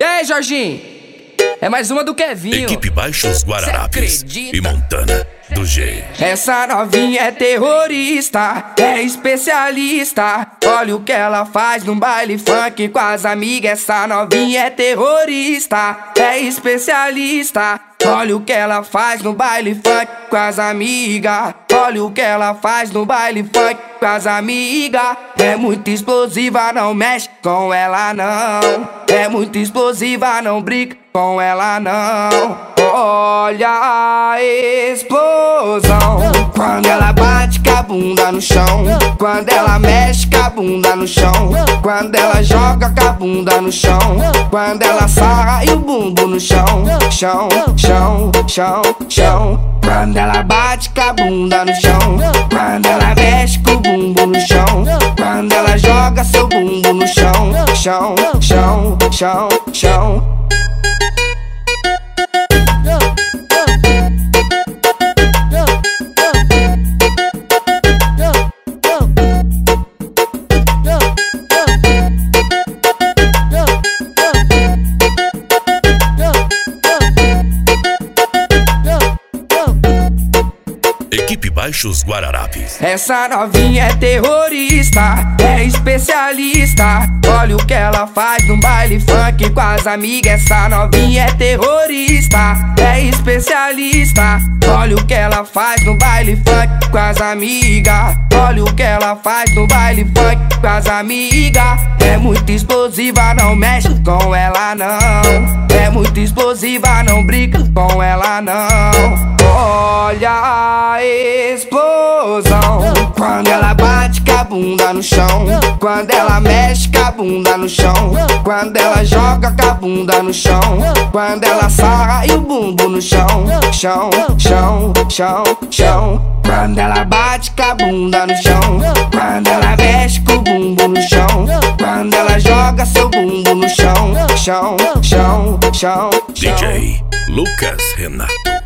E aí, Jorginho? É mais uma do Kevinho. Equipe Baixos Guararapes e Montana do G. Essa novinha é terrorista, é especialista. Olha o que ela faz no baile funk com as amigas. Essa novinha é terrorista, é especialista. Olha o que ela faz no baile funk com as amigas. Olha o que ela faz no baile funk com as amigas. É muito explosiva, não mexe com ela não. É muito explosiva, não brinca com ela não. Olha a explosão quando ela bate com a bunda no chão, quando ela mexe com a bunda no chão, quando ela joga com a bunda no chão, quando ela sarra e o bumbum no chão, chão, chão, chão, chão. Quando ela bate com a bunda no chão, quando ela mexe com o bumbum no chão, quando ela joga seu bumbum no chão, chão, chão, chão, chão. Equipe Baixos Guararapes. Essa novinha é terrorista, é especialista. Olha o que ela faz no baile funk com as amigas. Essa novinha é terrorista, é especialista. Olha o que ela faz no baile funk com as amigas. Olha o que ela faz no baile funk com as amigas. É muito explosiva, não mexe com ela não. É muito explosiva, não brinca com ela não. Olha a explosão quando ela bate com a bunda no chão, quando ela mexe com a bunda no chão, quando ela joga com a bunda no chão, quando ela sarra e o bumbum no chão, chão, chão, chão, chão. Quando ela bate com a bunda no chão, quando ela mexe com o bumbum no chão, quando ela joga seu bumbum no chão, chão, chão, chão, chão. DJ Lucas Renato.